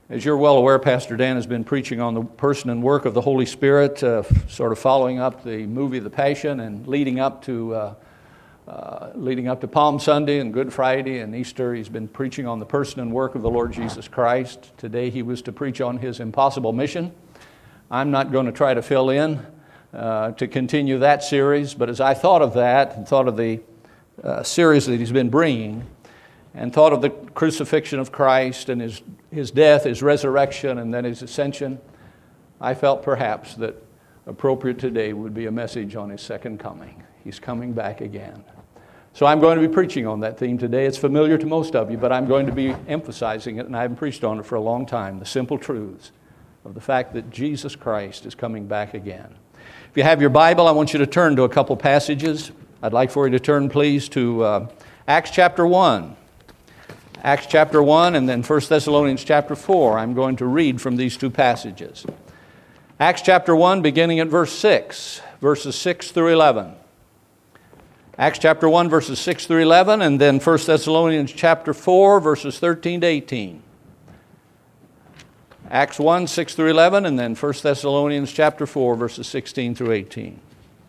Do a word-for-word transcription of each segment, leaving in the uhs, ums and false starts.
As you're well aware, Pastor Dan has been preaching on the person and work of the Holy Spirit, uh, sort of following up the movie The Passion and leading up to uh, uh, leading up to Palm Sunday and Good Friday and Easter. He's been preaching on the person and work of the Lord Jesus Christ. Today he was to preach on His impossible mission. I'm not going to try to fill in uh, to continue that series, but as I thought of that and thought of the uh, series that he's been bringing, and thought of the crucifixion of Christ and his, his death, his resurrection, and then his ascension, I felt perhaps that appropriate today would be a message on His second coming. He's coming back again. So I'm going to be preaching on that theme today. It's familiar to most of you, but I'm going to be emphasizing it, and I haven't preached on it for a long time, the simple truths of the fact that Jesus Christ is coming back again. If you have your Bible, I want you to turn to a couple passages. I'd like for you to turn, please, to uh, Acts chapter one. Acts chapter one and then First Thessalonians chapter four. I'm going to read from these two passages. Acts chapter one, beginning at verse six, verses six through eleven. Acts chapter one, verses six through eleven, and then First Thessalonians chapter four, verses thirteen to eighteen. Acts one, six through eleven, and then First Thessalonians chapter four, verses sixteen through eighteen.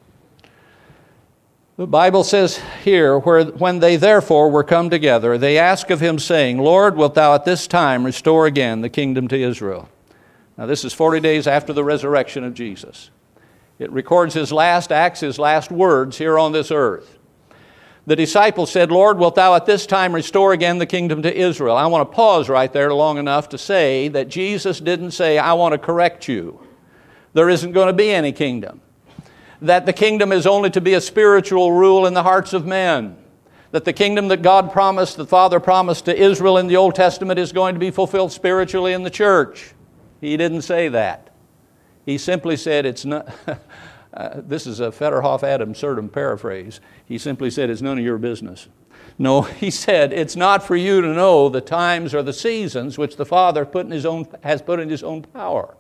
The Bible says here, where when they therefore were come together, they asked of him, saying, Lord, wilt thou at this time restore again the kingdom to Israel? Now this is forty days after the resurrection of Jesus. It records his last acts, his last words here on this earth. The disciples said, Lord, wilt thou at this time restore again the kingdom to Israel? I want to pause right there long enough to say that Jesus didn't say, I want to correct you. There isn't going to be any kingdom. That the kingdom is only to be a spiritual rule in the hearts of men. That the kingdom that God promised, the Father promised to Israel in the Old Testament is going to be fulfilled spiritually in the church. He didn't say that. He simply said it's not, uh, this is a Fetterhoff ad absurdum paraphrase. He simply said it's none of your business. No, he said it's not for you to know the times or the seasons which the Father put in his own, has put in His own power.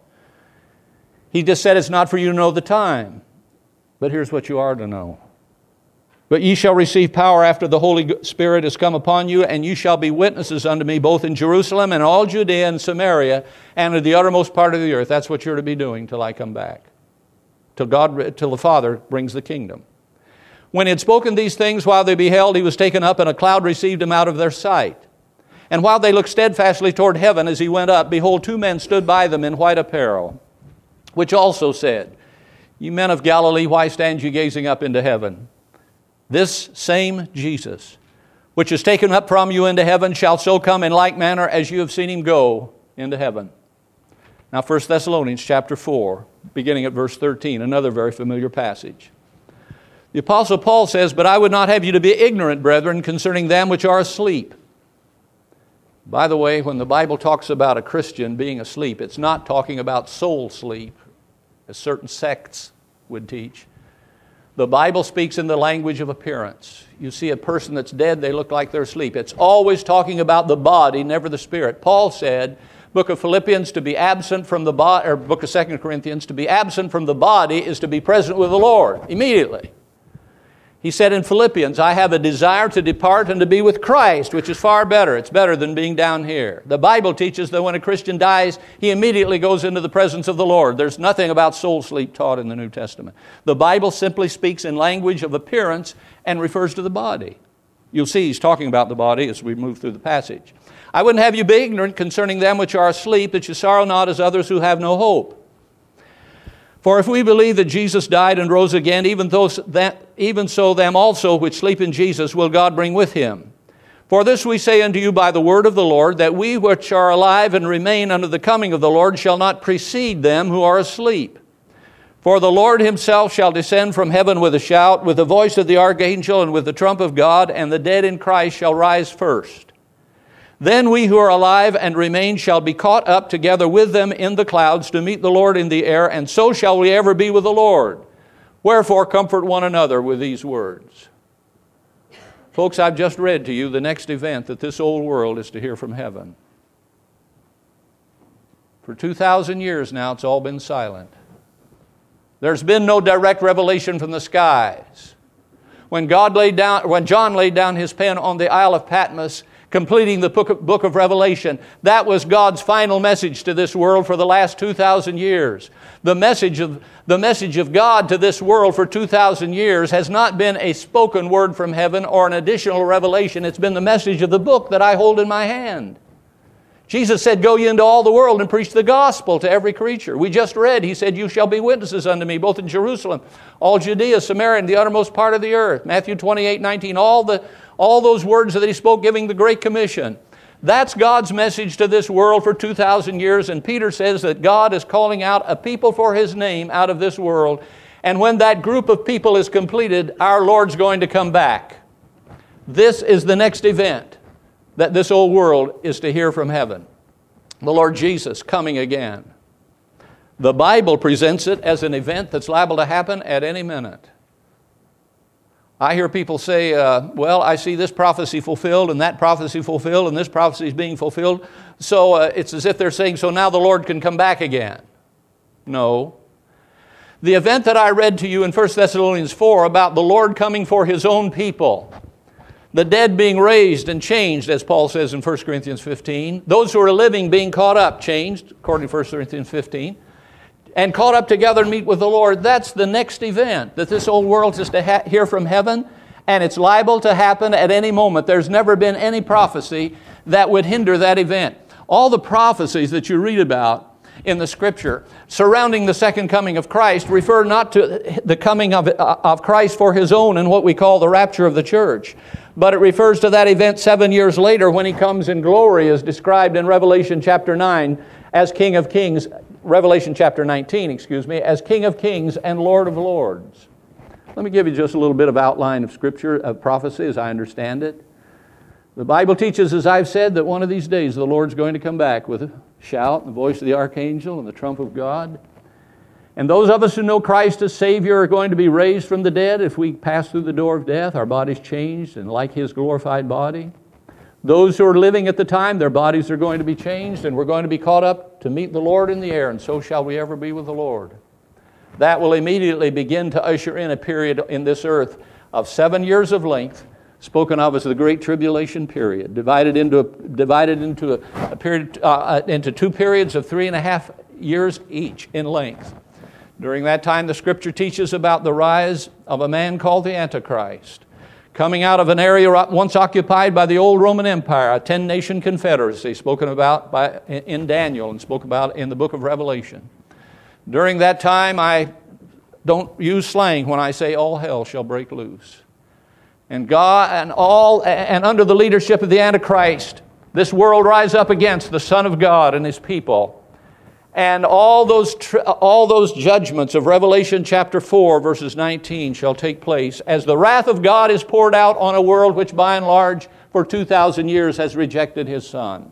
He just said it's not for you to know the time. But here's what you are to know. But ye shall receive power after the Holy Spirit is come upon you, and you shall be witnesses unto me both in Jerusalem and all Judea and Samaria and to the uttermost part of the earth. That's what you're to be doing till I come back. Till God, till the Father brings the kingdom. When he had spoken these things while they beheld, he was taken up, and a cloud received him out of their sight. And while they looked steadfastly toward heaven as he went up, behold, two men stood by them in white apparel, which also said, Ye men of Galilee, why stand ye gazing up into heaven? This same Jesus, which is taken up from you into heaven, shall so come in like manner as you have seen him go into heaven. Now First Thessalonians chapter four, beginning at verse thirteen, another very familiar passage. The Apostle Paul says, But I would not have you to be ignorant, brethren, concerning them which are asleep. By the way, when the Bible talks about a Christian being asleep, it's not talking about soul sleep, as certain sects would teach. The Bible speaks in the language of appearance. You see a person that's dead, they look like they're asleep. It's always talking about the body, never the spirit. Paul said, book of Philippians, to be absent from the body, or book of Second Corinthians, to be absent from the body is to be present with the Lord immediately. He said in Philippians, I have a desire to depart and to be with Christ, which is far better. It's better than being down here. The Bible teaches that when a Christian dies, he immediately goes into the presence of the Lord. There's nothing about soul sleep taught in the New Testament. The Bible simply speaks in language of appearance and refers to the body. You'll see he's talking about the body as we move through the passage. I wouldn't have you be ignorant concerning them which are asleep, that you sorrow not as others who have no hope. For if we believe that Jesus died and rose again, even, those that, even so them also which sleep in Jesus will God bring with him. For this we say unto you by the word of the Lord, that we which are alive and remain unto the coming of the Lord shall not precede them who are asleep. For the Lord himself shall descend from heaven with a shout, with the voice of the archangel, and with the trump of God, and the dead in Christ shall rise first. Then we who are alive and remain shall be caught up together with them in the clouds to meet the Lord in the air, and so shall we ever be with the Lord. Wherefore comfort one another with these words. Folks, I've just read to you the next event that this old world is to hear from heaven. For two thousand years now, it's all been silent. There's been no direct revelation from the skies. When God laid down, when John laid down his pen on the Isle of Patmos, completing the book of, book of Revelation. That was God's final message to this world for the last two thousand years. The message of, the message of God to this world for two thousand years has not been a spoken word from heaven or an additional revelation. It's been the message of the book that I hold in my hand. Jesus said, go ye into all the world and preach the gospel to every creature. We just read, He said, you shall be witnesses unto me, both in Jerusalem, all Judea, Samaria, and the uttermost part of the earth. Matthew twenty-eight nineteen, all the all those words that He spoke giving the Great Commission. That's God's message to this world for two thousand years, and Peter says that God is calling out a people for His name out of this world, and when that group of people is completed, our Lord's going to come back. This is the next event that this old world is to hear from heaven. The Lord Jesus coming again. The Bible presents it as an event that's liable to happen at any minute. I hear people say, uh, well, I see this prophecy fulfilled and that prophecy fulfilled and this prophecy is being fulfilled. So uh, it's as if they're saying, so now the Lord can come back again. No. The event that I read to you in First Thessalonians four about the Lord coming for His own people, the dead being raised and changed, as Paul says in First Corinthians fifteen. Those who are living being caught up, changed, according to First Corinthians fifteen. And caught up together and meet with the Lord. That's the next event that this old world is to ha- hear from heaven. And it's liable to happen at any moment. There's never been any prophecy that would hinder that event. All the prophecies that you read about in the Scripture surrounding the second coming of Christ refer not to the coming of, of Christ for His own and what we call the rapture of the church, but it refers to that event seven years later when He comes in glory, as described in Revelation chapter nine as King of Kings, Revelation chapter nineteen, excuse me, as King of Kings and Lord of Lords. Let me give you just a little bit of outline of Scripture, of prophecy as I understand it. The Bible teaches, as I've said, that one of these days the Lord's going to come back with a shout, and the voice of the archangel, and the trump of God. And those of us who know Christ as Savior are going to be raised from the dead if we pass through the door of death, our bodies changed and like His glorified body. Those who are living at the time, their bodies are going to be changed, and we're going to be caught up to meet the Lord in the air, and so shall we ever be with the Lord. That will immediately begin to usher in a period in this earth of seven years of length, spoken of as the Great Tribulation period, divided into a, divided into a, a period uh, into two periods of three and a half years each in length. During that time, the Scripture teaches about the rise of a man called the Antichrist, coming out of an area once occupied by the old Roman Empire, a ten-nation confederacy spoken about by, in Daniel and spoken about in the book of Revelation. During that time, I don't use slang when I say all hell shall break loose. And God and all and under the leadership of the Antichrist, this world rise up against the Son of God and His people. And all those tr- all those judgments of Revelation chapter four, verses nineteen, shall take place as the wrath of God is poured out on a world which by and large for two thousand years has rejected His Son.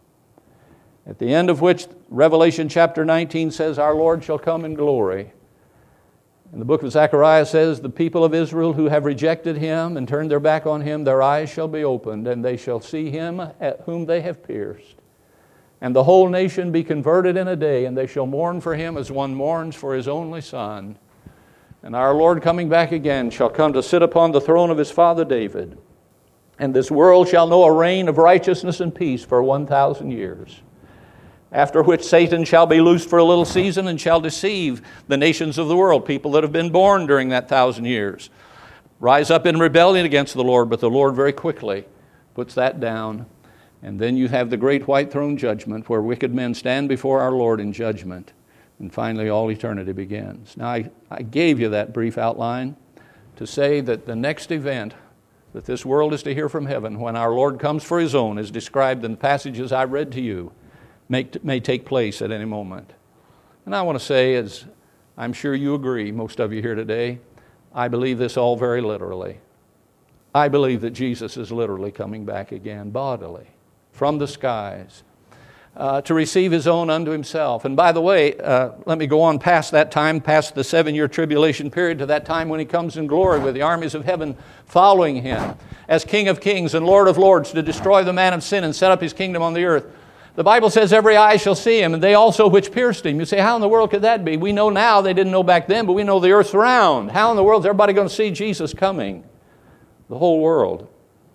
At the end of which Revelation chapter nineteen says, our Lord shall come in glory. And the book of Zechariah says, the people of Israel who have rejected Him and turned their back on Him, their eyes shall be opened, and they shall see Him at whom they have pierced. And the whole nation be converted in a day, and they shall mourn for Him as one mourns for his only son. And our Lord coming back again shall come to sit upon the throne of His father David. And this world shall know a reign of righteousness and peace for one thousand years. After which Satan shall be loosed for a little season and shall deceive the nations of the world, people that have been born during that thousand years. Rise up in rebellion against the Lord, but the Lord very quickly puts that down. And then you have the great white throne judgment where wicked men stand before our Lord in judgment. And finally all eternity begins. Now I, I gave you that brief outline to say that the next event that this world is to hear from heaven when our Lord comes for His own, as described in the passages I read to you, may, may take place at any moment. And I want to say, as I'm sure you agree, most of you here today, I believe this all very literally. I believe that Jesus is literally coming back again bodily from the skies uh, to receive His own unto Himself. And by the way, uh, let me go on past that time, past the seven-year tribulation period, to that time when He comes in glory with the armies of heaven following Him as King of Kings and Lord of Lords to destroy the man of sin and set up His kingdom on the earth. The Bible says every eye shall see Him, and they also which pierced Him. You say, how in the world could that be? We know now, they didn't know back then, but we know the earth's round. How in the world is everybody going to see Jesus coming? The whole world.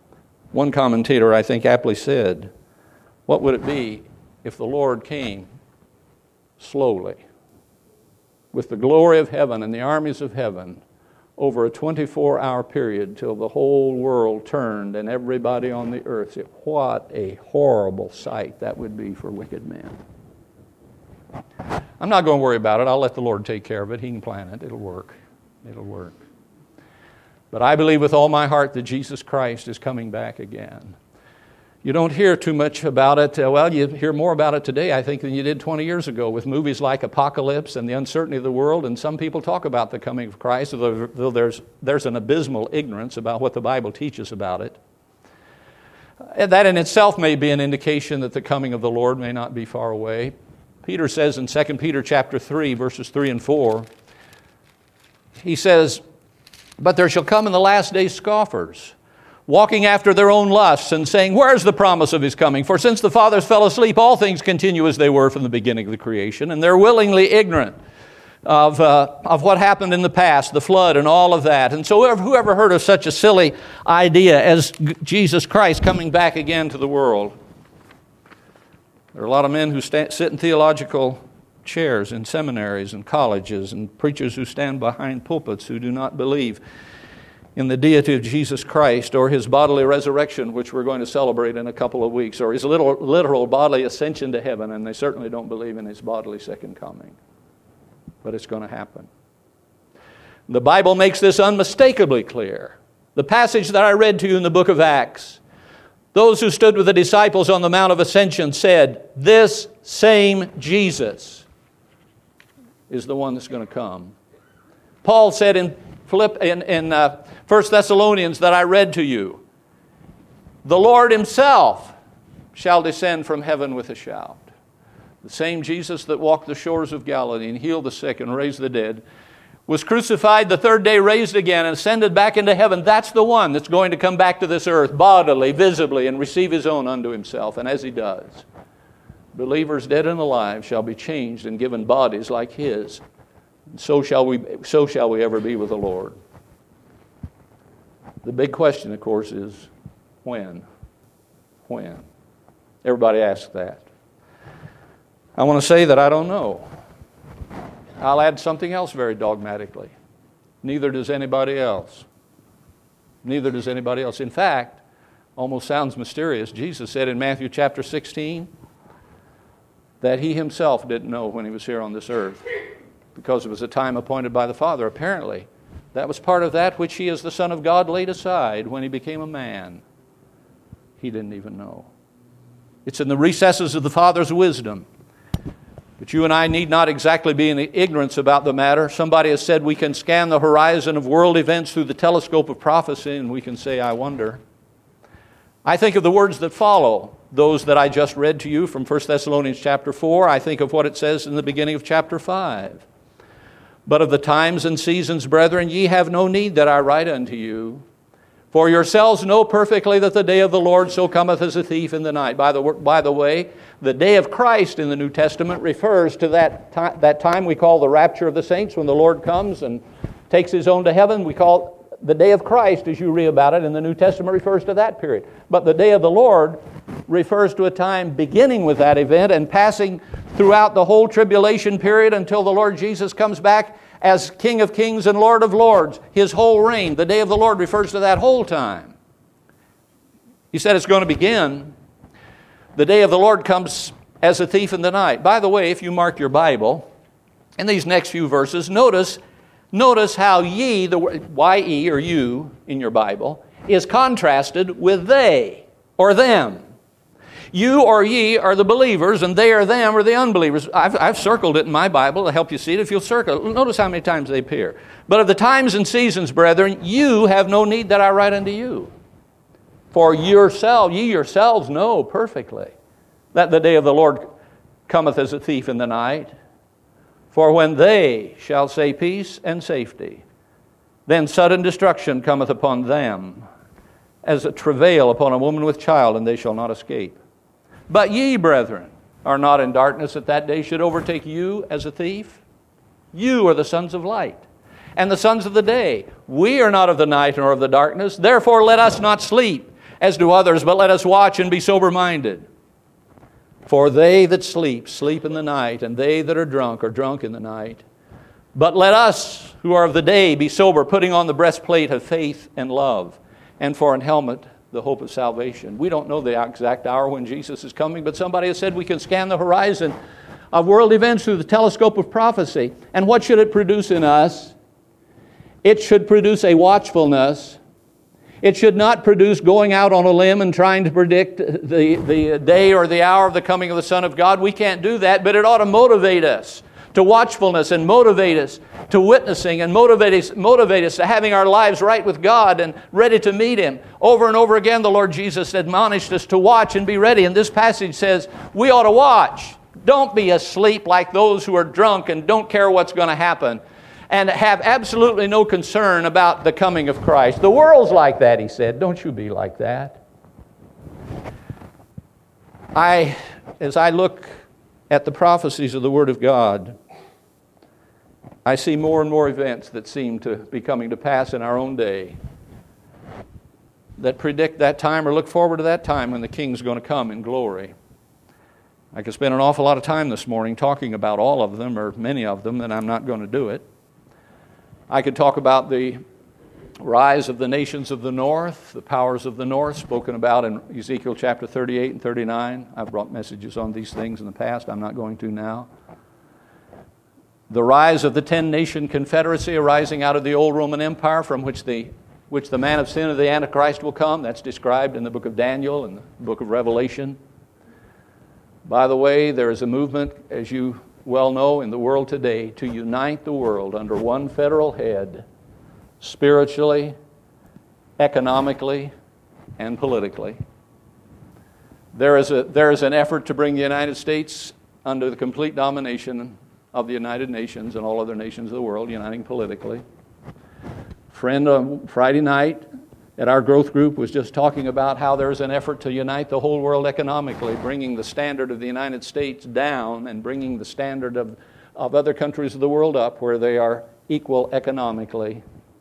One commentator, I think, aptly said, what would it be if the Lord came slowly, with the glory of heaven and the armies of heaven, over a twenty-four hour period till the whole world turned and everybody on the earth said, what a horrible sight that would be for wicked men. I'm not going to worry about it. I'll let the Lord take care of it. He can plan it. It'll work. It'll work. But I believe with all my heart that Jesus Christ is coming back again. You don't hear too much about it. Uh, well, you hear more about it today, I think, than you did twenty years ago with movies like Apocalypse and the uncertainty of the world. And some people talk about the coming of Christ, though there's, there's an abysmal ignorance about what the Bible teaches about it. And that in itself may be an indication that the coming of the Lord may not be far away. Peter says in Second Peter chapter three, verses three and four, he says, but there shall come in the last days scoffers, walking after their own lusts and saying, where's the promise of his coming? For since the fathers fell asleep, all things continue as they were from the beginning of the creation. And they're willingly ignorant of, uh, of what happened in the past, the flood and all of that. And so whoever heard of such a silly idea as Jesus Christ coming back again to the world? There are a lot of men who sta- sit in theological chairs in seminaries and colleges, and preachers who stand behind pulpits who do not believe in the deity of Jesus Christ or His bodily resurrection, which we're going to celebrate in a couple of weeks, or His literal, literal bodily ascension to heaven, and they certainly don't believe in His bodily second coming. But it's going to happen. The Bible makes this unmistakably clear. The passage that I read to you in the book of Acts, those who stood with the disciples on the Mount of Ascension said, this same Jesus is the one that's going to come. Paul said in Philipp, in, in uh, First Thessalonians that I read to you, the Lord Himself shall descend from heaven with a shout. The same Jesus that walked the shores of Galilee and healed the sick and raised the dead, was crucified, the third day raised again, and ascended back into heaven. That's the one that's going to come back to this earth bodily, visibly, and receive His own unto Himself. And as He does, believers dead and alive shall be changed and given bodies like His. And so shall we, so shall we ever be with the Lord. The big question, of course, is when? When? Everybody asks that. I want to say that I don't know. I'll add something else very dogmatically. Neither does anybody else. Neither does anybody else. In fact, almost sounds mysterious. Jesus said in Matthew chapter sixteen that He Himself didn't know when He was here on this earth because it was a time appointed by the Father. Apparently, that was part of that which He as the Son of God laid aside when He became a man. He didn't even know. It's in the recesses of the Father's wisdom. But you and I need not exactly be in ignorance about the matter. Somebody has said we can scan the horizon of world events through the telescope of prophecy, and we can say, I wonder. I think of the words that follow, those that I just read to you from First Thessalonians chapter four. I think of what it says in the beginning of chapter five. But of the times and seasons, brethren, ye have no need that I write unto you. For yourselves know perfectly that the day of the Lord so cometh as a thief in the night. By the, by the way, the day of Christ in the New Testament refers to that, ti- that time we call the rapture of the saints, when the Lord comes and takes His own to heaven. We call the day of Christ, as you read about it in the New Testament, refers to that period. But the day of the Lord refers to a time beginning with that event and passing throughout the whole tribulation period until the Lord Jesus comes back as King of Kings and Lord of Lords, His whole reign. The day of the Lord refers to that whole time. He said it's going to begin. The day of the Lord comes as a thief in the night. By the way, if you mark your Bible, in these next few verses, notice, notice how ye, the Y-E or you in your Bible, is contrasted with they or them. You or ye are the believers, and they or them are the unbelievers. I've, I've circled it in my Bible to help you see it. If you'll circle it, notice how many times they appear. But of the times and seasons, brethren, you have no need that I write unto you. For yourselves, ye yourselves know perfectly that the day of the Lord cometh as a thief in the night. For when they shall say peace and safety, then sudden destruction cometh upon them, as a travail upon a woman with child, and they shall not escape. But ye, brethren, are not in darkness, that that day should overtake you as a thief. You are the sons of light, and the sons of the day. We are not of the night nor of the darkness. Therefore let us not sleep, as do others, but let us watch and be sober-minded. For they that sleep, sleep in the night, and they that are drunk are drunk in the night. But let us, who are of the day, be sober, putting on the breastplate of faith and love, and for an helmet, the hope of salvation. We don't know the exact hour when Jesus is coming, but somebody has said we can scan the horizon of world events through the telescope of prophecy. And what should it produce in us? It should produce a watchfulness. It should not produce going out on a limb and trying to predict the, the day or the hour of the coming of the Son of God. We can't do that, but it ought to motivate us to watchfulness and motivate us to witnessing and motivate us, motivate us to having our lives right with God and ready to meet Him. Over and over again, the Lord Jesus admonished us to watch and be ready. And this passage says we ought to watch. Don't be asleep like those who are drunk and don't care what's going to happen and have absolutely no concern about the coming of Christ. The world's like that, He said. Don't you be like that. I, as I look at the prophecies of the Word of God, I see more and more events that seem to be coming to pass in our own day that predict that time or look forward to that time when the King's going to come in glory. I could spend an awful lot of time this morning talking about all of them or many of them, and I'm not going to do it. I could talk about the rise of the nations of the north, the powers of the north, spoken about in Ezekiel chapter thirty-eight and thirty-nine. I've brought messages on these things in the past. I'm not going to now. The rise of the ten-nation confederacy arising out of the old Roman Empire from which the, which the man of sin of the Antichrist will come. That's described in the book of Daniel and the book of Revelation. By the way, there is a movement, as you well know, in the world today to unite the world under one federal head, spiritually, economically, and politically. There is a, there is an effort to bring the United States under the complete domination of the United Nations and all other nations of the world, uniting politically. Friend on Friday night at our growth group was just talking about how there's an effort to unite the whole world economically, bringing the standard of the United States down and bringing the standard of, of other countries of the world up where they are equal economically.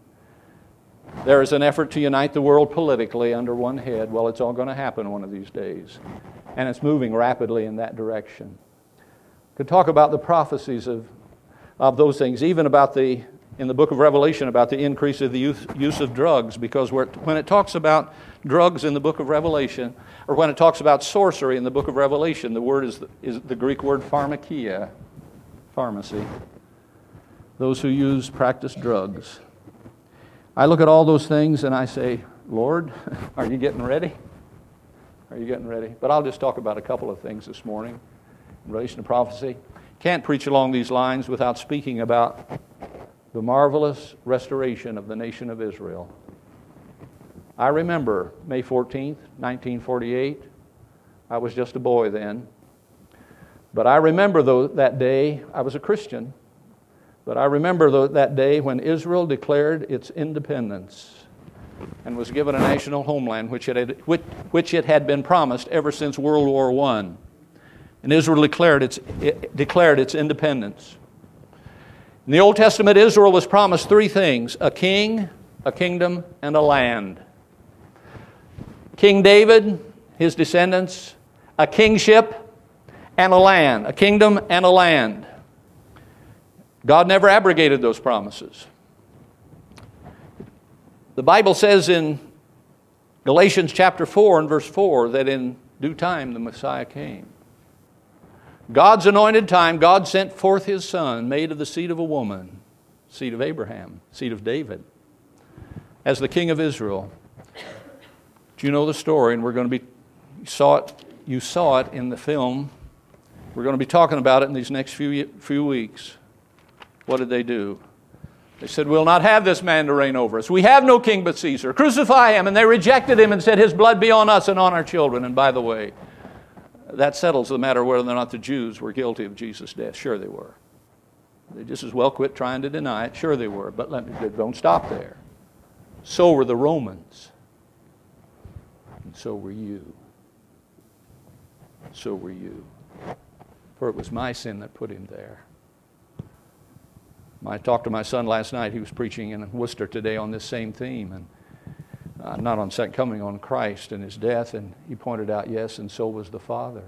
There is an effort to unite the world politically under one head. Well, it's all going to happen one of these days. And it's moving rapidly in that direction. Could talk about the prophecies of, of those things, even about the, in the book of Revelation, about the increase of the use, use of drugs, because we're, when it talks about drugs in the book of Revelation, or when it talks about sorcery in the book of Revelation, the word is, is the Greek word pharmakia, pharmacy. Those who use, practice drugs. I look at all those things and I say, Lord, are you getting ready? Are you getting ready? But I'll just talk about a couple of things this morning in relation to prophecy. Can't preach along these lines without speaking about the marvelous restoration of the nation of Israel. I remember May fourteenth, nineteen forty-eight. I was just a boy then. But I remember though, that day, I was a Christian, but I remember though, that day when Israel declared its independence and was given a national homeland which it had, which, which it had been promised ever since World War One. And Israel declared its, it declared its independence. In the Old Testament, Israel was promised three things: a king, a kingdom, and a land. King David, his descendants, a kingship, and a land. A kingdom and a land. God never abrogated those promises. The Bible says in Galatians chapter four and verse four that in due time the Messiah came. God's anointed time, God sent forth His Son, made of the seed of a woman, seed of Abraham, seed of David, as the King of Israel. Do you know the story? And we're going to be, you saw it, you saw it in the film. We're going to be talking about it in these next few, few weeks. What did they do? They said, we'll not have this man to reign over us. We have no king but Caesar. Crucify him. And they rejected him and said, his blood be on us and on our children. And by the way, that settles the matter whether or not the Jews were guilty of Jesus' death. Sure they were. They just as well quit trying to deny it. Sure they were. But let me, don't stop there. So were the Romans. And so were you. So were you. For it was my sin that put him there. I talked to my son last night. He was preaching in Worcester today on this same theme. And Uh, not on second coming, on Christ and His death. And he pointed out, yes, and so was the Father.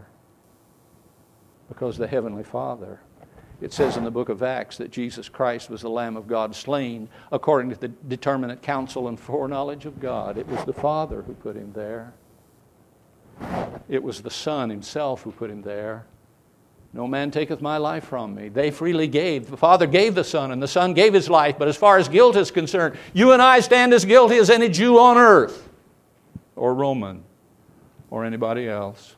Because the Heavenly Father. It says in the book of Acts that Jesus Christ was the Lamb of God slain according to the determinate counsel and foreknowledge of God. It was the Father who put Him there. It was the Son Himself who put Him there. No man taketh my life from me. They freely gave. The Father gave the Son, and the Son gave His life. But as far as guilt is concerned, you and I stand as guilty as any Jew on earth, or Roman, or anybody else.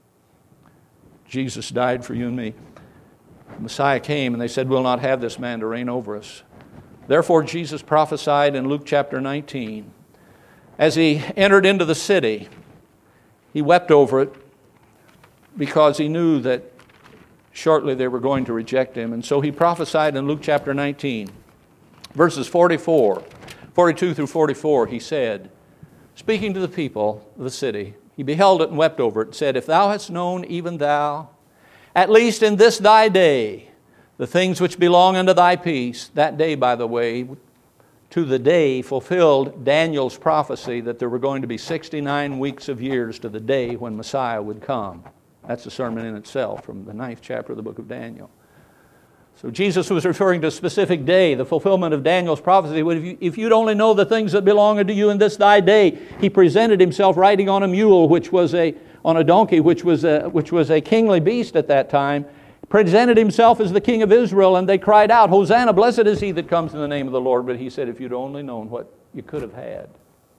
Jesus died for you and me. The Messiah came, and they said, we'll not have this man to reign over us. Therefore, Jesus prophesied in Luke chapter nineteen. As He entered into the city, He wept over it because He knew that shortly they were going to reject Him. And so He prophesied in Luke chapter nineteen, verses forty-four, forty-two through forty-four, He said, speaking to the people of the city, He beheld it and wept over it, and said, if thou hadst known, even thou, at least in this thy day, the things which belong unto thy peace. That day, by the way, to the day fulfilled Daniel's prophecy that there were going to be sixty-nine weeks of years to the day when Messiah would come. That's a sermon in itself from the ninth chapter of the book of Daniel. So Jesus was referring to a specific day, the fulfillment of Daniel's prophecy. If, you, if you'd only know the things that belong unto you in this thy day, He presented Himself riding on a mule, which was a on a donkey, which was a, which was a kingly beast at that time, presented Himself as the King of Israel, and they cried out, Hosanna, blessed is He that comes in the name of the Lord. But He said, if you'd only known what you could have had.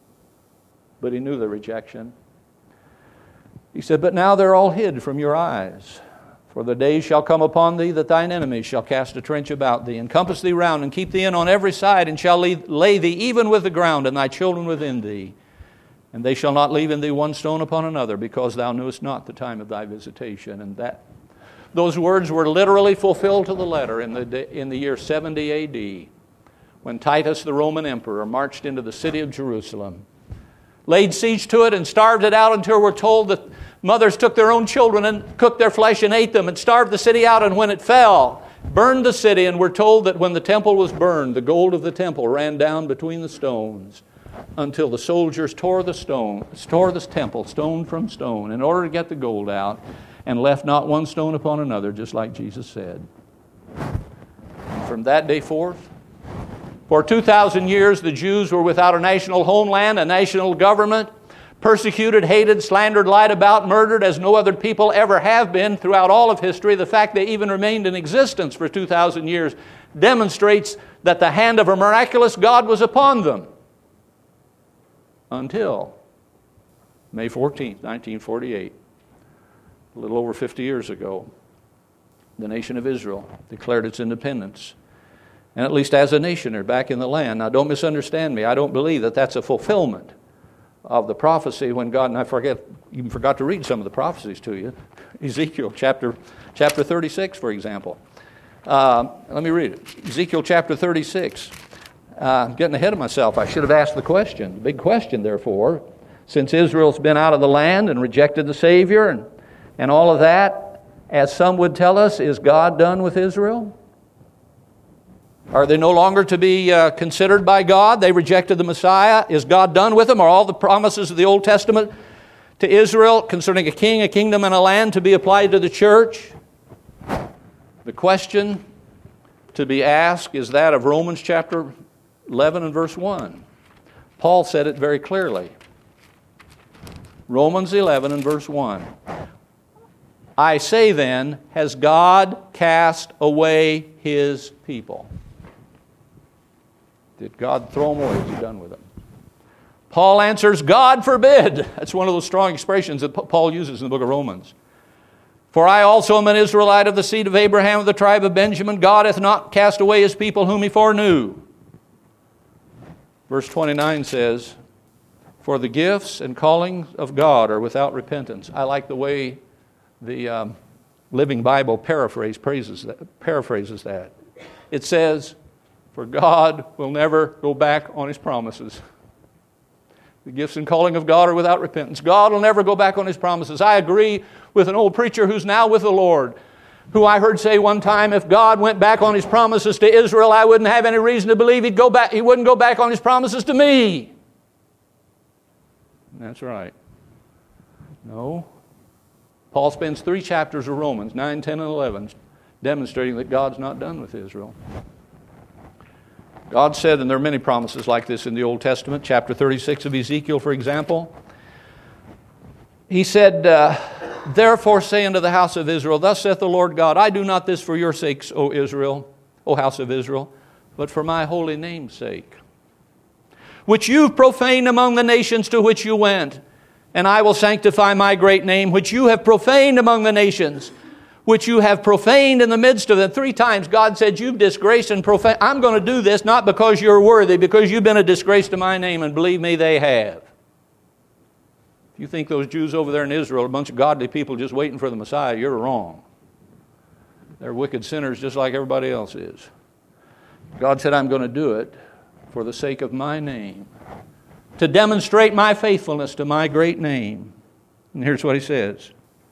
But He knew the rejection. He said, but now they're all hid from your eyes. For the days shall come upon thee that thine enemies shall cast a trench about thee, and compass thee round, and keep thee in on every side, and shall lay, lay thee even with the ground, and thy children within thee. And they shall not leave in thee one stone upon another, because thou knewest not the time of thy visitation. And that those words were literally fulfilled to the letter in the, in the year seventy A D, when Titus, the Roman emperor, marched into the city of Jerusalem, laid siege to it and starved it out until we're told that mothers took their own children and cooked their flesh and ate them and starved the city out. And when it fell, burned the city. And we're told that when the temple was burned, the gold of the temple ran down between the stones until the soldiers tore the stone, tore the temple stone from stone in order to get the gold out, and left not one stone upon another, just like Jesus said. And from that day forth, for two thousand years, the Jews were without a national homeland, a national government, persecuted, hated, slandered, lied about, murdered as no other people ever have been throughout all of history. The fact they even remained in existence for two thousand years demonstrates that the hand of a miraculous God was upon them. Until May fourteenth, nineteen forty-eight, a little over fifty years ago, the nation of Israel declared its independence. And at least as a nation, they're back in the land. Now, don't misunderstand me. I don't believe that that's a fulfillment of the prophecy when God, and I forget, even forgot to read some of the prophecies to you. Ezekiel chapter, chapter thirty-six, for example. Uh, let me read it. Ezekiel chapter thirty-six. Uh, I'm getting ahead of myself. I should have asked the question. The big question, therefore, since Israel's been out of the land and rejected the Savior and, and all of that, as some would tell us, is God done with Israel? Are they no longer to be uh, considered by God? They rejected the Messiah. Is God done with them? Are all the promises of the Old Testament to Israel concerning a king, a kingdom, and a land to be applied to the church? The question to be asked is that of Romans chapter eleven and verse one. Paul said it very clearly. Romans eleven and verse one. I say then, has God cast away His people? Did God throw them away? Is He done with them? Paul answers, God forbid. That's one of those strong expressions that Paul uses in the book of Romans. For I also am an Israelite of the seed of Abraham, of the tribe of Benjamin. God hath not cast away His people whom He foreknew. Verse twenty-nine says, for the gifts and calling of God are without repentance. I like the way the um, Living Bible paraphrase praises that, paraphrases that. It says, for God will never go back on His promises. The gifts and calling of God are without repentance. God will never go back on His promises. I agree with an old preacher who's now with the Lord, who I heard say one time, if God went back on His promises to Israel, I wouldn't have any reason to believe He'd go back. He wouldn't go back on His promises to me. That's right. No. Paul spends three chapters of Romans, nine, ten, and eleven, demonstrating that God's not done with Israel. God said, and there are many promises like this in the Old Testament, chapter thirty-six of Ezekiel, for example. He said, uh, therefore say unto the house of Israel, thus saith the Lord God, I do not this for your sakes, O Israel, O house of Israel, but for my holy name's sake, which you've profaned among the nations to which you went. And I will sanctify my great name, which you have profaned among the nations, which you have profaned in the midst of them. Three times God said, you've disgraced and profaned. I'm going to do this not because you're worthy, because you've been a disgrace to my name, and believe me, they have. If you think those Jews over there in Israel are a bunch of godly people just waiting for the Messiah, you're wrong. They're wicked sinners just like everybody else is. God said, I'm going to do it for the sake of my name, to demonstrate my faithfulness to my great name. And here's what he says.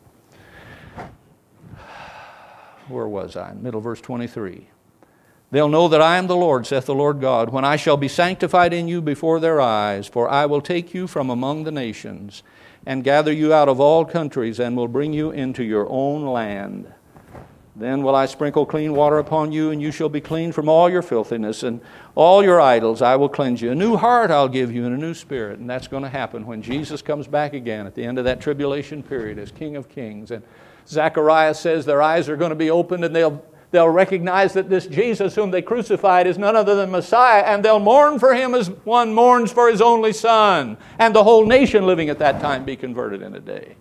Where was I? Middle verse twenty-three. They'll know that I am the Lord, saith the Lord God, when I shall be sanctified in you before their eyes, for I will take you from among the nations, and gather you out of all countries, and will bring you into your own land. Then will I sprinkle clean water upon you, and you shall be clean from all your filthiness, and all your idols I will cleanse you. A new heart I'll give you, and a new spirit. And that's going to happen when Jesus comes back again at the end of that tribulation period as King of Kings. And Zechariah says their eyes are going to be opened, and they'll, they'll recognize that this Jesus whom they crucified is none other than Messiah, and they'll mourn for him as one mourns for his only son. And the whole nation living at that time be converted in a day.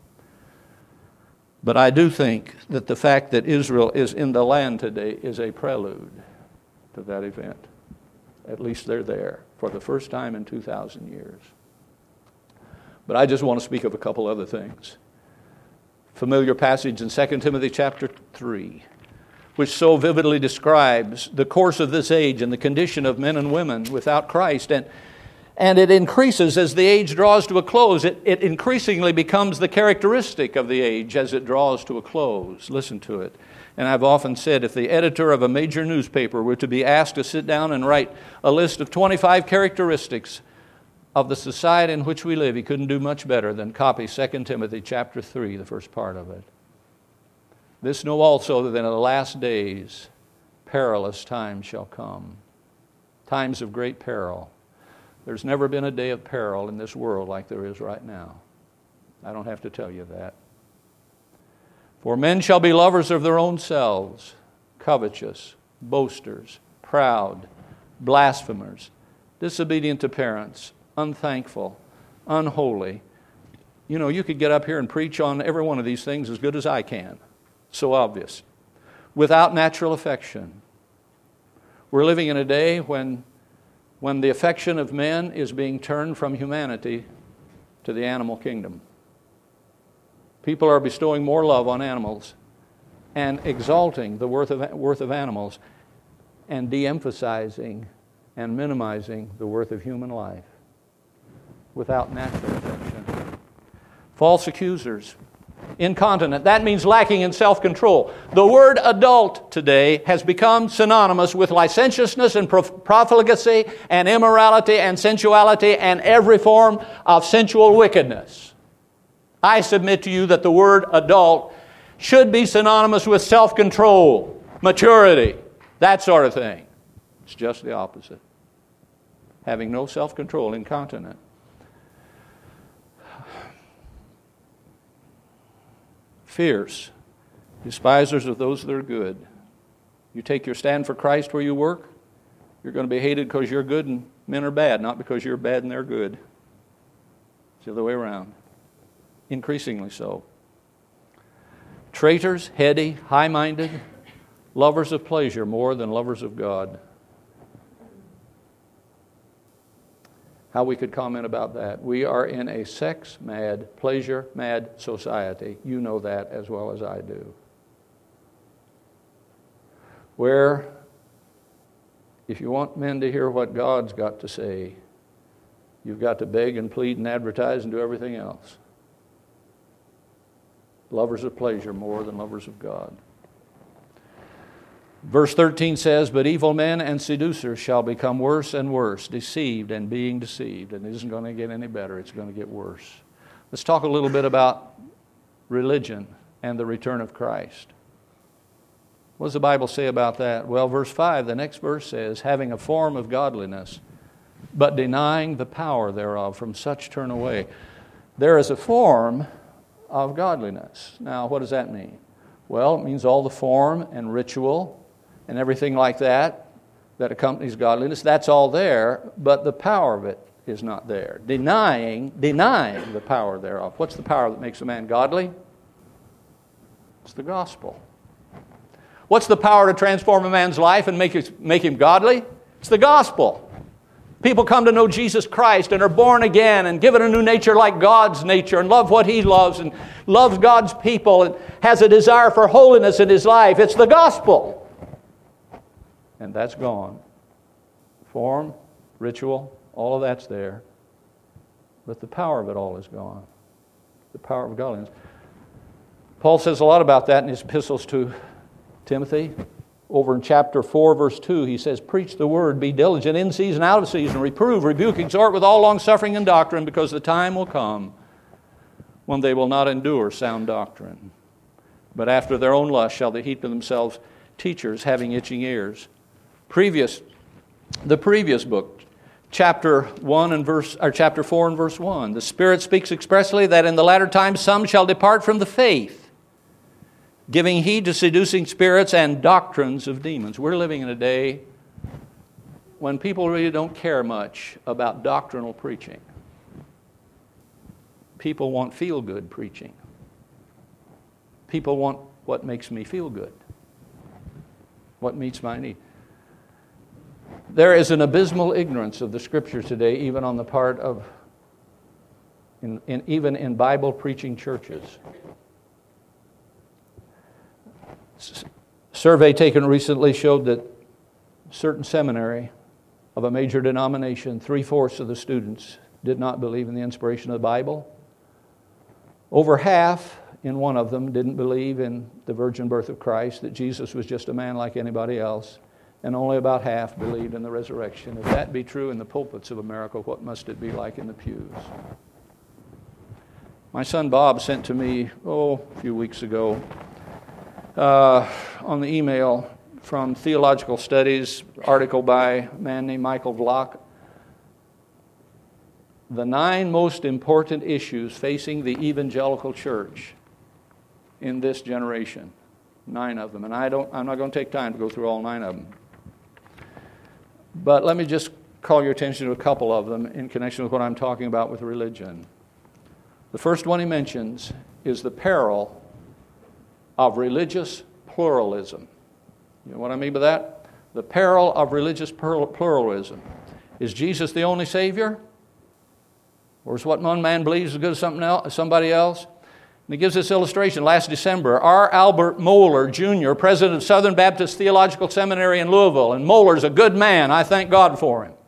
But I do think that the fact that Israel is in the land today is a prelude to that event. At least they're there for the first time in two thousand years. But I just want to speak of a couple other things. Familiar passage in Second Timothy chapter three, which so vividly describes the course of this age and the condition of men and women without Christ. And And it increases as the age draws to a close. It, it increasingly becomes the characteristic of the age as it draws to a close. Listen to it. And I've often said, if the editor of a major newspaper were to be asked to sit down and write a list of twenty-five characteristics of the society in which we live, he couldn't do much better than copy Second Timothy chapter three, the first part of it. This know also that in the last days perilous times shall come. Times of great peril. There's never been a day of peril in this world like there is right now. I don't have to tell you that. For men shall be lovers of their own selves, covetous, boasters, proud, blasphemers, disobedient to parents, unthankful, unholy. You know, you could get up here and preach on every one of these things as good as I can. So obvious. Without natural affection. We're living in a day when when the affection of men is being turned from humanity to the animal kingdom. People are bestowing more love on animals and exalting the worth of, worth of animals and de-emphasizing and minimizing the worth of human life without natural affection. False accusers. Incontinent. That means lacking in self-control. The word adult today has become synonymous with licentiousness and profligacy and immorality and sensuality and every form of sensual wickedness. I submit to you that the word adult should be synonymous with self-control, maturity, that sort of thing. It's just the opposite. Having no self-control, incontinent. Fierce, despisers of those that are good. You take your stand for Christ where you work, you're going to be hated because you're good and men are bad, not because you're bad and they're good. It's the other way around. Increasingly so. Traitors, heady, high-minded, lovers of pleasure more than lovers of God. How we could comment about that. We are in a sex-mad, pleasure-mad society. You know that as well as I do. Where, if you want men to hear what God's got to say, you've got to beg and plead and advertise and do everything else. Lovers of pleasure more than lovers of God. Verse thirteen says, but evil men and seducers shall become worse and worse, deceived and being deceived. And it isn't going to get any better. It's going to get worse. Let's talk a little bit about religion and the return of Christ. What does the Bible say about that? Well, verse five, the next verse says, having a form of godliness, but denying the power thereof, from such turn away. There is a form of godliness. Now, what does that mean? Well, it means all the form and ritual and everything like that that accompanies godliness. That's all there, but the power of it is not there. Denying, denying the power thereof. What's the power that makes a man godly? It's the gospel. What's the power to transform a man's life and make it, make him godly? It's the gospel. People come to know Jesus Christ and are born again and given a new nature like God's nature and love what He loves and loves God's people and has a desire for holiness in his life. It's the gospel. And that's gone. Form, ritual, all of that's there. But the power of it all is gone. The power of godliness. Paul says a lot about that in his epistles to Timothy. Over in chapter four, verse two, he says, preach the word, be diligent in season, out of season, reprove, rebuke, exhort with all longsuffering and doctrine, because the time will come when they will not endure sound doctrine. But after their own lust shall they heap to themselves teachers having itching ears. Previous, the previous book, chapter one and verse, or chapter four and verse one, the Spirit speaks expressly that in the latter times some shall depart from the faith, giving heed to seducing spirits and doctrines of demons. We're living in a day when people really don't care much about doctrinal preaching. People want feel-good preaching. People want what makes me feel good, what meets my need. There is an abysmal ignorance of the Scripture today, even on the part of, in, in, even in Bible-preaching churches. Survey taken recently showed that certain seminary of a major denomination, three-fourths of the students did not believe in the inspiration of the Bible. Over half in one of them didn't believe in the virgin birth of Christ, that Jesus was just a man like anybody else, and only about half believed in the resurrection. If that be true in the pulpits of America, what must it be like in the pews? My son Bob sent to me, oh, a few weeks ago, Uh, on the email from Theological Studies, article by a man named Michael Block, the nine most important issues facing the evangelical church in this generation. Nine of them. And I don't, I'm not going to take time to go through all nine of them. But let me just call your attention to a couple of them in connection with what I'm talking about with religion. The first one he mentions is the peril of religious pluralism. You know what I mean by that? The peril of religious pluralism. Is Jesus the only Savior? Or is what one man believes as good as something else, somebody else? And he gives this illustration. Last December, R. Albert Mohler, Junior, president of Southern Baptist Theological Seminary in Louisville, and Mohler's a good man. I thank God for him.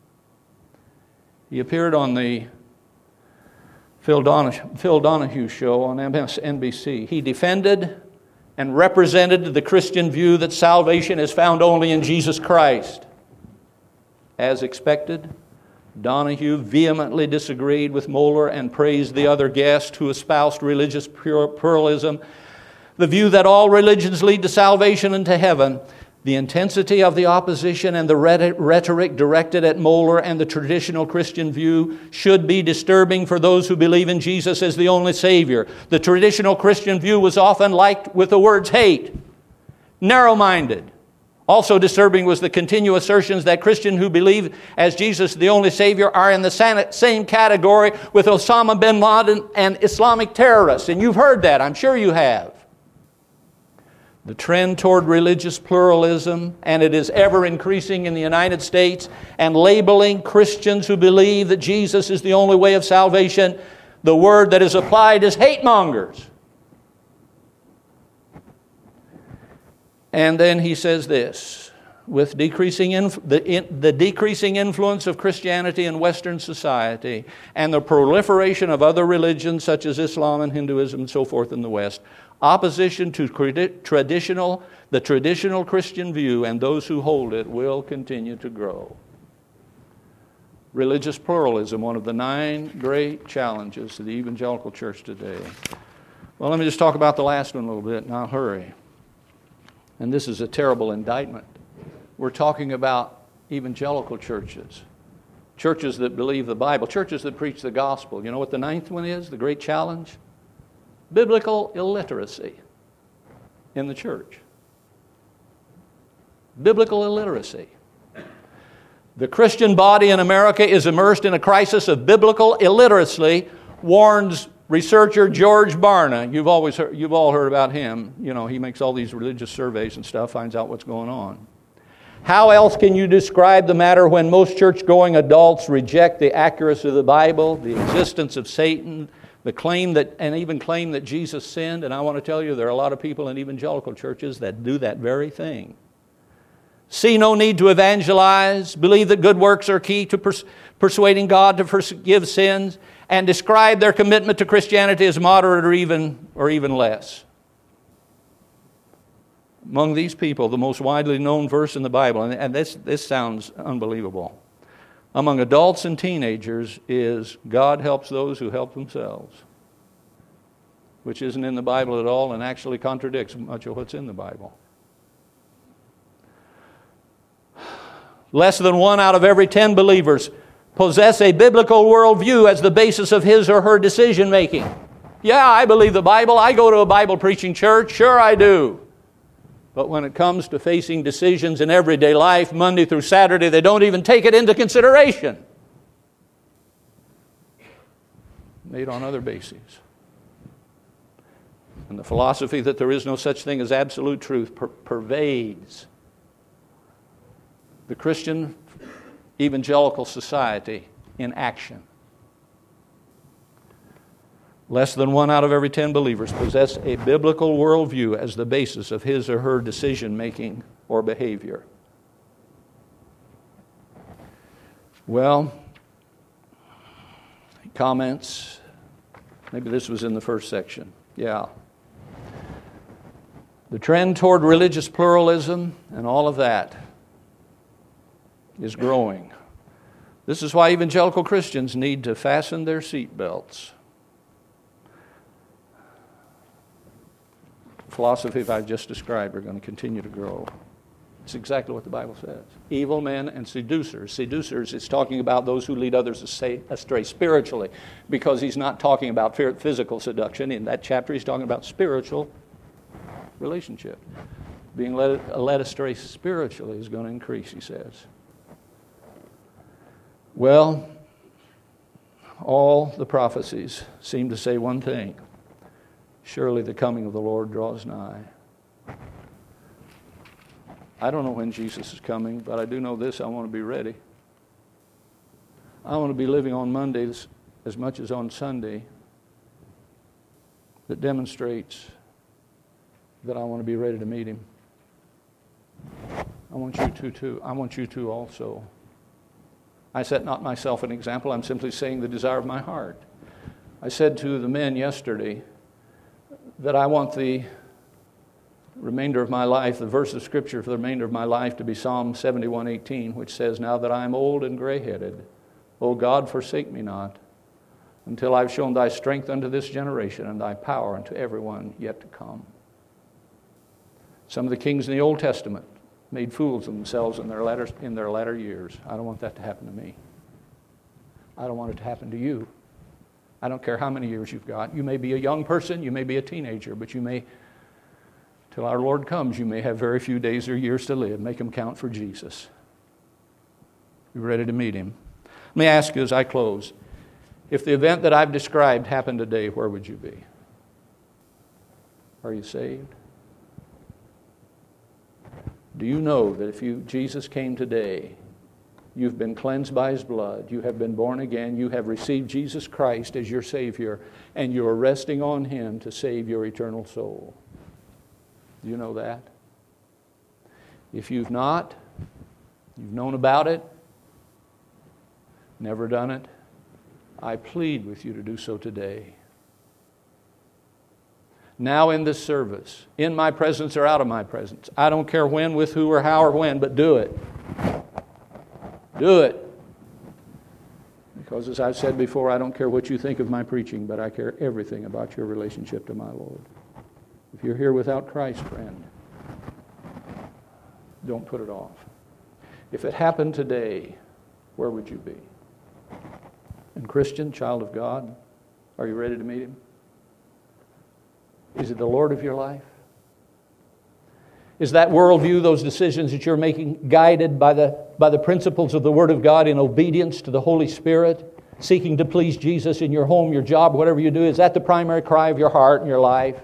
He appeared on the Phil Donahue, Phil Donahue show on N B C. He defended and represented the Christian view that salvation is found only in Jesus Christ. As expected, Donahue vehemently disagreed with Mohler and praised the other guest who espoused religious pluralism, the view that all religions lead to salvation and to heaven. The intensity of the opposition and the rhetoric directed at Mohler and the traditional Christian view should be disturbing for those who believe in Jesus as the only Savior. The traditional Christian view was often liked with the words hate, narrow-minded. Also disturbing was the continual assertions that Christians who believe as Jesus the only Savior are in the same category with Osama bin Laden and Islamic terrorists. And you've heard that, I'm sure you have. The trend toward religious pluralism, and it is ever increasing in the United States, and labeling Christians who believe that Jesus is the only way of salvation, the word that is applied is hate mongers. And then he says this, with decreasing inf- the, in, the decreasing influence of Christianity in Western society and the proliferation of other religions such as Islam and Hinduism and so forth in the West, opposition to credi- traditional, the traditional Christian view and those who hold it will continue to grow. Religious pluralism, one of the nine great challenges to the evangelical church today. Well, let me just talk about the last one a little bit, and I'll hurry. And this is a terrible indictment. We're talking about evangelical churches, churches that believe the Bible, churches that preach the gospel. You know what the ninth one is, the great challenge? Biblical illiteracy in the church. Biblical illiteracy. The Christian body in America is immersed in a crisis of biblical illiteracy, warns researcher George Barna. You've always heard, you've all heard about him. You know, he makes all these religious surveys and stuff, finds out what's going on. How else can you describe the matter when most church-going adults reject the accuracy of the Bible, the existence of Satan, the claim that, and even claim that Jesus sinned? And I want to tell you, there are a lot of people in evangelical churches that do that very thing. See no need to evangelize, believe that good works are key to pers- persuading God to forgive sins, and describe their commitment to Christianity as moderate or even, or even less. Among these people, the most widely known verse in the Bible, and, and this, this sounds unbelievable, among adults and teenagers is, God helps those who help themselves, which isn't in the Bible at all and actually contradicts much of what's in the Bible. Less than one out of every ten believers possess a biblical worldview as the basis of his or her decision making. Yeah, I believe the Bible. I go to a Bible preaching church. Sure I do. But when it comes to facing decisions in everyday life, Monday through Saturday, they don't even take it into consideration. Made on other bases. And the philosophy that there is no such thing as absolute truth per- pervades the Christian evangelical society in action. Less than one out of every ten believers possess a biblical worldview as the basis of his or her decision-making or behavior. Well, comments. Maybe this was in the first section. Yeah. The trend toward religious pluralism and all of that is growing. This is why evangelical Christians need to fasten their seatbelts. Philosophy I've just described are going to continue to grow. It's exactly what the Bible says. Evil men and seducers. Seducers is talking about those who lead others astray spiritually, because he's not talking about physical seduction. In that chapter, he's talking about spiritual relationship. Being led, led astray spiritually is going to increase, he says. Well, all the prophecies seem to say one thing. Surely the coming of the Lord draws nigh. I don't know when Jesus is coming, but I do know this: I want to be ready. I want to be living on Mondays as much as on Sunday that demonstrates that I want to be ready to meet Him. I want you to too. I want you to also. I set not myself an example. I'm simply saying the desire of my heart. I said to the men yesterday that I want the remainder of my life, the verse of Scripture for the remainder of my life, to be Psalm seventy-one eighteen, which says, "Now that I am old and gray-headed, O God, forsake me not, until I've shown thy strength unto this generation and thy power unto everyone yet to come." Some of the kings in the Old Testament made fools of themselves in their latter, in their latter years. I don't want that to happen to me. I don't want it to happen to you. I don't care how many years you've got. You may be a young person, you may be a teenager, but you may, till our Lord comes, you may have very few days or years to live. Make them count for Jesus. Be ready to meet Him. Let me ask you as I close, if the event that I've described happened today, where would you be? Are you saved? Do you know that if you Jesus came today, you've been cleansed by His blood, you have been born again, you have received Jesus Christ as your Savior, and you are resting on Him to save your eternal soul? Do you know that? If you've not, You've known about it, never done it. I plead with you to do so today. Now in this service, in my presence or out of my presence. I don't care when, with who, or how, or when, but do it. Do it. Because as I've said before, I don't care what you think of my preaching, but I care everything about your relationship to my Lord. If you're here without Christ, friend, don't put it off. If it happened today, where would you be? And Christian, child of God, are you ready to meet Him? Is it the Lord of your life? Is that worldview, those decisions that you're making, guided by the, by the principles of the Word of God in obedience to the Holy Spirit, seeking to please Jesus in your home, your job, whatever you do? Is that the primary cry of your heart and your life?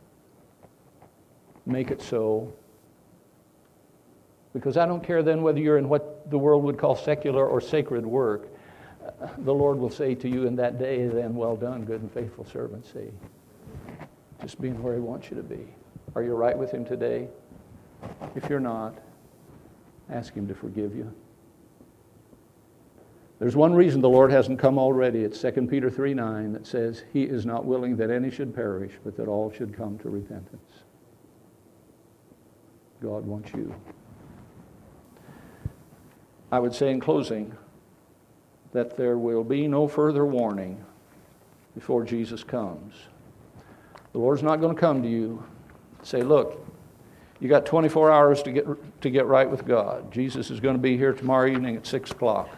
Make it so. Because I don't care then whether you're in what the world would call secular or sacred work. The Lord will say to you in that day, then, well done, good and faithful servant. See, just being where He wants you to be. Are you right with Him today? If you're not, ask Him to forgive you. There's one reason the Lord hasn't come already. It's Second Peter three nine that says, He is not willing that any should perish, but that all should come to repentance. God wants you. I would say in closing that there will be no further warning before Jesus comes. The Lord's not going to come to you and say, look, you got twenty-four hours to get to get right with God. Jesus is going to be here tomorrow evening at six o'clock.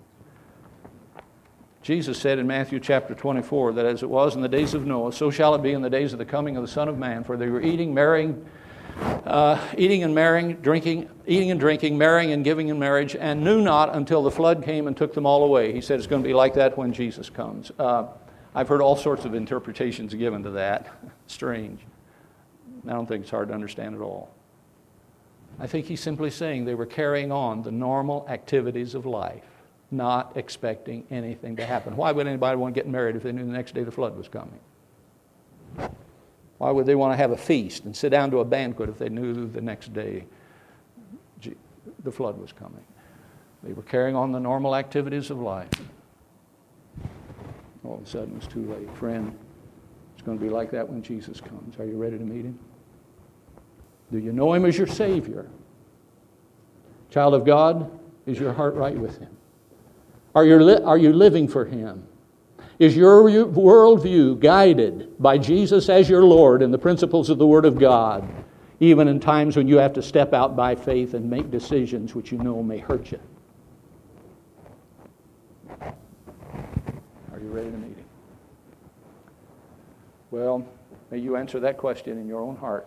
Jesus said in Matthew chapter twenty-four that as it was in the days of Noah, so shall it be in the days of the coming of the Son of Man. For they were eating, marrying, uh, eating and marrying, drinking, eating and drinking, marrying and giving in marriage, and knew not until the flood came and took them all away. He said it's going to be like that when Jesus comes. Uh, I've heard all sorts of interpretations given to that. Strange. I don't think it's hard to understand at all. I think he's simply saying they were carrying on the normal activities of life, not expecting anything to happen. Why would anybody want to get married if they knew the next day the flood was coming? Why would they want to have a feast and sit down to a banquet if they knew the next day the flood was coming? They were carrying on the normal activities of life. All of a sudden it was too late. Friend, it's going to be like that when Jesus comes. Are you ready to meet Him? Do you know Him as your Savior? Child of God, is your heart right with Him? Are you, li- are you living for Him? Is your worldview guided by Jesus as your Lord and the principles of the Word of God, even in times when you have to step out by faith and make decisions which you know may hurt you? Are you ready to meet Him? Well, may you answer that question in your own heart.